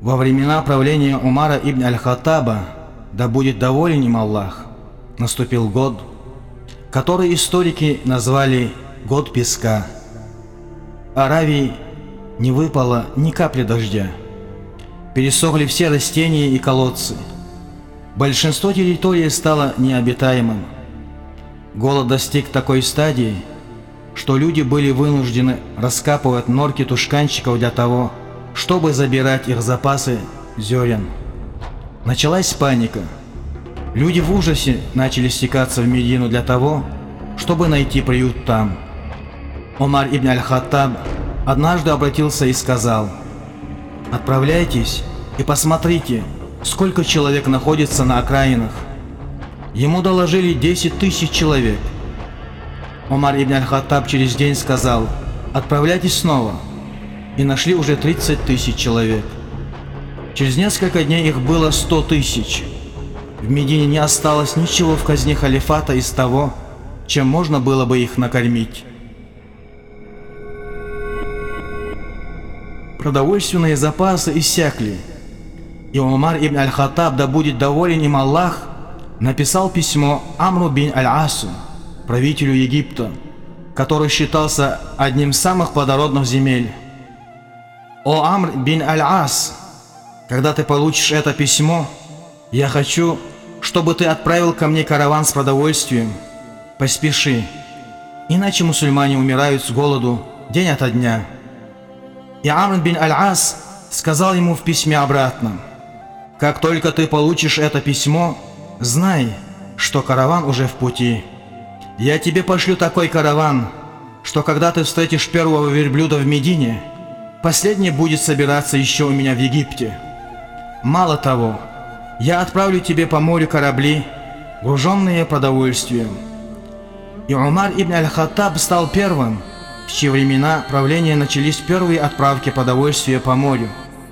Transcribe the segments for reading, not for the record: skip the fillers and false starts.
Во времена правления Умара ибн Аль-Хаттаба, да будет доволен им Аллах, наступил год, который историки назвали «Год песка». Аравии не выпало ни капли дождя. Пересохли все растения и колодцы. Большинство территории стало необитаемым. Голод достиг такой стадии, что люди были вынуждены раскапывать норки тушканчиков для того, чтобы забирать их запасы зерен. Началась паника. Люди в ужасе начали стекаться в Медину для того, чтобы найти приют там. Умар ибн Аль-Хаттаб однажды обратился и сказал: «Отправляйтесь и посмотрите, сколько человек находится на окраинах». Ему доложили 10 тысяч человек. Умар ибн Аль-Хаттаб через день сказал: «Отправляйтесь снова», и нашли уже 30 тысяч человек. Через несколько дней их было 100 тысяч. В Медине не осталось ничего в казне халифата из того, чем можно было бы их накормить. Продовольственные запасы иссякли, и Умар ибн Аль-Хаттаб, да будет доволен им Аллах, написал письмо Амру бин Аль-Асу, правителю Египта, который считался одним из самых плодородных земель. «О Амр бин Аль-Ас, когда ты получишь это письмо, я хочу, чтобы ты отправил ко мне караван с продовольствием. Поспеши, иначе мусульмане умирают с голоду день ото дня». И Амр бин Аль-Ас сказал ему в письме обратно: «Как только ты получишь это письмо, знай, что караван уже в пути. Я тебе пошлю такой караван, что когда ты встретишь первого верблюда в Медине, последний будет собираться еще у меня в Египте. Мало того, я отправлю тебе по морю корабли, груженные продовольствием». И Умар ибн Аль-Хаттаб стал первым, в чьи времена правления начались первые отправки продовольствия по морю.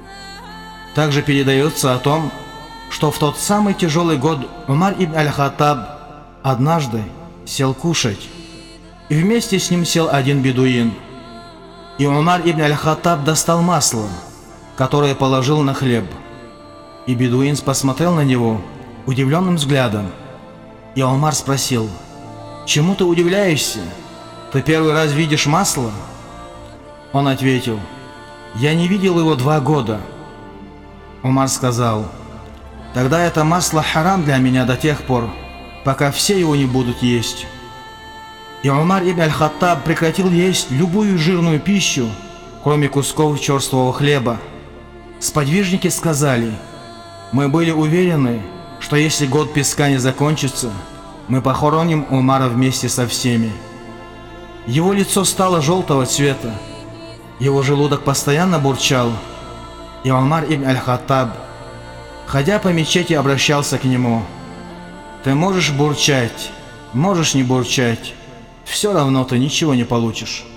Также передается о том, что в тот самый тяжелый год Умар ибн Аль-Хаттаб однажды сел кушать, и вместе с ним сел один бедуин. И Умар ибн Аль-Хаттаб достал масло, которое положил на хлеб. И бедуин посмотрел на него удивленным взглядом. И Умар спросил: «Чему ты удивляешься? Ты первый раз видишь масло?» Он ответил: «Я не видел его 2 года». Умар сказал: «Тогда это масло харам для меня до тех пор, пока все его не будут есть». И Умар ибн Аль-Хаттаб прекратил есть любую жирную пищу, кроме кусков черствого хлеба. Сподвижники сказали: «Мы были уверены, что если год песка не закончится, мы похороним Умара вместе со всеми». Его лицо стало желтого цвета, его желудок постоянно бурчал, и Умар ибн Аль-Хаттаб, ходя по мечети, обращался к нему: «Ты можешь бурчать, можешь не бурчать, все равно ты ничего не получишь».